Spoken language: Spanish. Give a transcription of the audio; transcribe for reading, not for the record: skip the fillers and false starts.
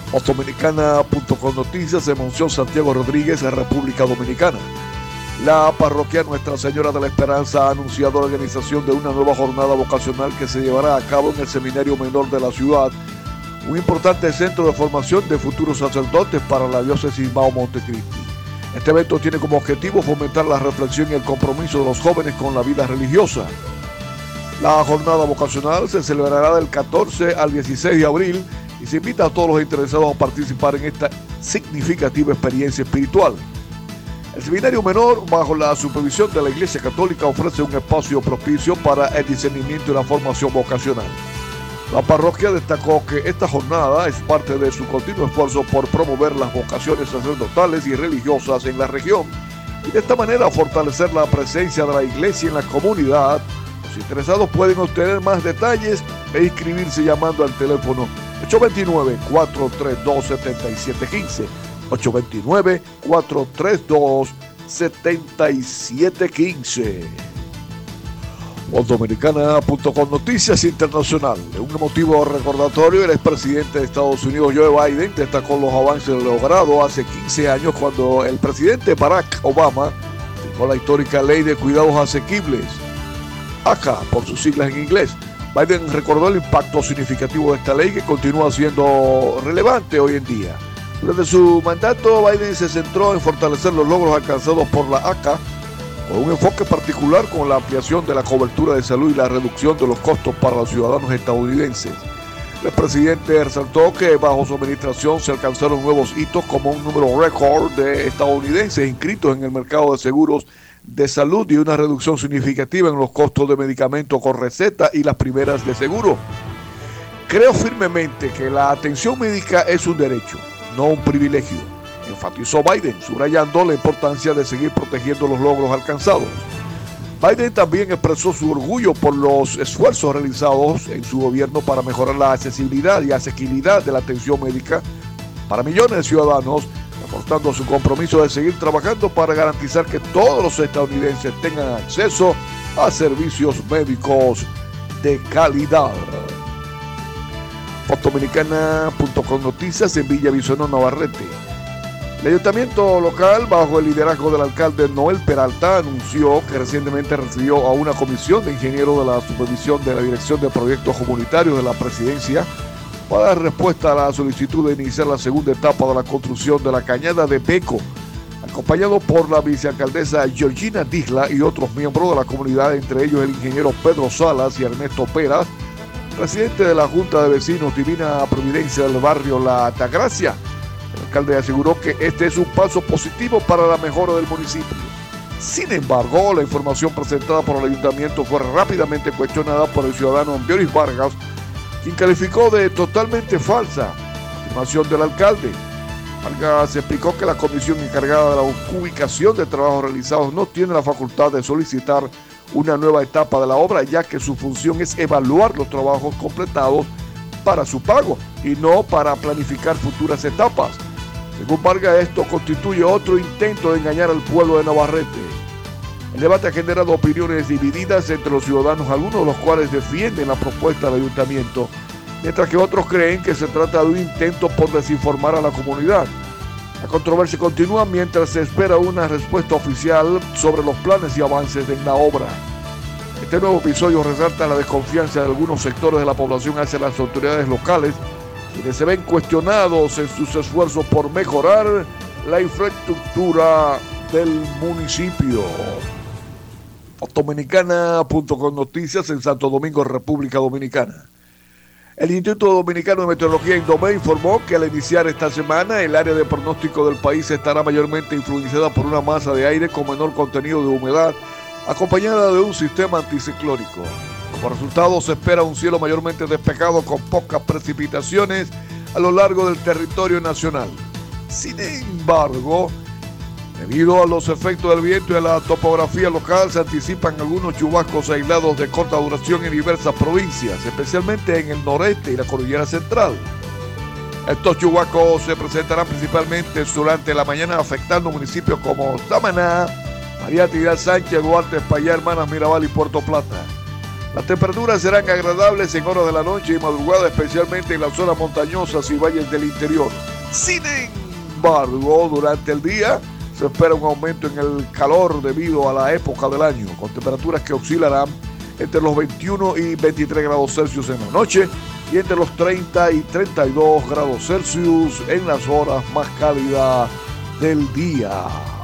Dominicana.com Noticias en Monción Santiago Rodríguez, República Dominicana. La parroquia Nuestra Señora de la Esperanza ha anunciado la organización de una nueva jornada vocacional que se llevará a cabo en el Seminario Menor de la ciudad, un importante centro de formación de futuros sacerdotes para la diócesis Mao Montecristi. Este evento tiene como objetivo fomentar la reflexión y el compromiso de los jóvenes con la vida religiosa. La jornada vocacional se celebrará del 14 al 16 de abril y se invita a todos los interesados a participar en esta significativa experiencia espiritual. El Seminario Menor, bajo la supervisión de la Iglesia Católica, ofrece un espacio propicio para el discernimiento y la formación vocacional. La parroquia destacó que esta jornada es parte de su continuo esfuerzo por promover las vocaciones sacerdotales y religiosas en la región y de esta manera fortalecer la presencia de la Iglesia en la comunidad. Los interesados pueden obtener más detalles e inscribirse llamando al teléfono 829-432-7715, 829-432-7715. Dominicana.com Noticias Internacional. En un emotivo recordatorio, el expresidente de Estados Unidos, Joe Biden, destacó los avances logrados hace 15 años cuando el presidente Barack Obama firmó la histórica Ley de Cuidados Asequibles, ACA por sus siglas en inglés. Biden recordó el impacto significativo de esta ley que continúa siendo relevante hoy en día. Durante su mandato, Biden se centró en fortalecer los logros alcanzados por la ACA, con un enfoque particular con la ampliación de la cobertura de salud y la reducción de los costos para los ciudadanos estadounidenses. El presidente resaltó que bajo su administración se alcanzaron nuevos hitos como un número récord de estadounidenses inscritos en el mercado de seguros de salud y una reducción significativa en los costos de medicamentos con receta y las primeras de seguro. Creo firmemente que la atención médica es un derecho, no un privilegio, enfatizó Biden, subrayando la importancia de seguir protegiendo los logros alcanzados. Biden también expresó su orgullo por los esfuerzos realizados en su gobierno para mejorar la accesibilidad y asequibilidad de la atención médica para millones de ciudadanos, reforzando su compromiso de seguir trabajando para garantizar que todos los estadounidenses tengan acceso a servicios médicos de calidad. Dominicana.com Noticias en Villavicencio, Navarrete. El ayuntamiento local, bajo el liderazgo del alcalde Noel Peralta, anunció que recientemente recibió a una comisión de ingenieros de la supervisión de la Dirección de Proyectos Comunitarios de la Presidencia para dar respuesta a la solicitud de iniciar la segunda etapa de la construcción de la Cañada de Beco, acompañado por la vicealcaldesa Georgina Disla y otros miembros de la comunidad, entre ellos el ingeniero Pedro Salas y Ernesto Peras, presidente de la Junta de Vecinos Divina Providencia del barrio La Altagracia. El alcalde aseguró que este es un paso positivo para la mejora del municipio. Sin embargo, la información presentada por el ayuntamiento fue rápidamente cuestionada por el ciudadano Ambioris Vargas, quien calificó de totalmente falsa la afirmación del alcalde. Vargas explicó que la comisión encargada de la ubicación de trabajos realizados no tiene la facultad de solicitar una nueva etapa de la obra, ya que su función es evaluar los trabajos completados para su pago y no para planificar futuras etapas. Según Vargas, esto constituye otro intento de engañar al pueblo de Navarrete. El debate ha generado opiniones divididas entre los ciudadanos, algunos de los cuales defienden la propuesta del ayuntamiento, mientras que otros creen que se trata de un intento por desinformar a la comunidad. La controversia continúa mientras se espera una respuesta oficial sobre los planes y avances en la obra. Este nuevo episodio resalta la desconfianza de algunos sectores de la población hacia las autoridades locales, quienes se ven cuestionados en sus esfuerzos por mejorar la infraestructura del municipio. Dominicana.com Noticias en Santo Domingo, República Dominicana. El Instituto Dominicano de Meteorología INDOME informó que al iniciar esta semana el área de pronóstico del país estará mayormente influenciada por una masa de aire con menor contenido de humedad, acompañada de un sistema anticiclónico. Como resultado, se espera un cielo mayormente despejado con pocas precipitaciones a lo largo del territorio nacional. Sin embargo, debido a los efectos del viento y a la topografía local, se anticipan algunos chubascos aislados de corta duración en diversas provincias, especialmente en el noreste y la cordillera central. Estos chubascos se presentarán principalmente durante la mañana, afectando municipios como Samaná, María Trinidad Sánchez, Duarte, Espaillat, Hermanas Mirabal y Puerto Plata. Las temperaturas serán agradables en horas de la noche y madrugada, especialmente en las zonas montañosas y valles del interior. Sin embargo, durante el día se espera un aumento en el calor debido a la época del año, con temperaturas que oscilarán entre los 21 y 23 grados Celsius en la noche y entre los 30 y 32 grados Celsius en las horas más cálidas del día.